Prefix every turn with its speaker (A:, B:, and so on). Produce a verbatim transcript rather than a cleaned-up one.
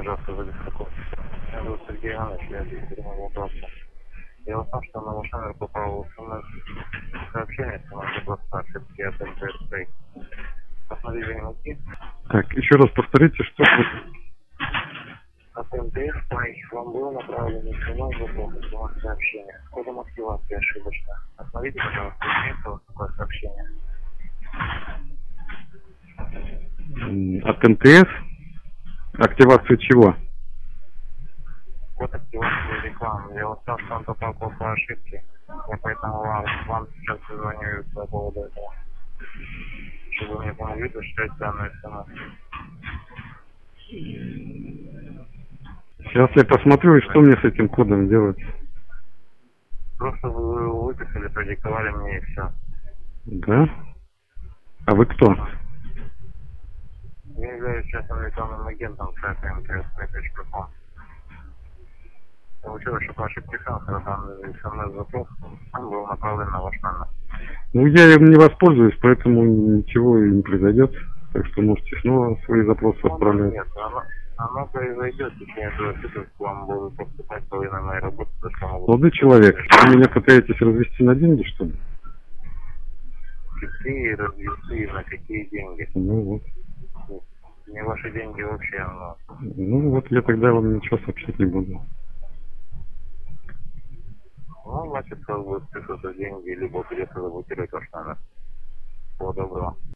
A: пожалуйста, за беспокойство. Меня зовут Сергей Иванович, я здесь вопроса. Дело в том, что на ваш номер попал смс-сообщение, что можно просто ошибки от эм тэ эс Pay. Посмотрите, не найти.
B: Так, еще раз повторите, что...
A: От эм тэ эс Pay вам было направлено смс-сообщение с кодом активации ошибочно. Посмотрите, пожалуйста, имеется у вас такое сообщение.
B: От эн тэ эс? Активацию чего?
A: Код активации рекламы. Дело в том, что он попал по ошибке. Я поэтому вам, вам сейчас звоню по поводу этого. Чтобы вы мне помогли зачитать данную смс.
B: Сейчас я посмотрю, и что мне с этим кодом делать.
A: Просто вы его выписали, продиктовали мне и все.
B: Да? А вы кто?
A: Я являюсь частным рекламным агентом сайта эм тэ эс пэ точка ком. Получилось, что по ошибке сенсора данный смс-запрос был направлен на ваш номер.
B: Ну, я им не воспользуюсь, поэтому ничего и не произойдет. Так что можете снова свои запросы отправлять.
A: Нет, оно, оно произойдет, в течение двух суток к вам будут поступать половина моей работы, за что могут...
B: Молодой человек, вы меня пытаетесь развести на деньги, что ли?
A: Какие развести, на какие деньги?
B: Ну вот.
A: Мне ваши деньги вообще, но...
B: Ну вот я тогда вам ничего сообщать не буду.
A: Ну, значит, у вас будут списываться деньги, либо придется заблокировать ваш номер. Всего доброго.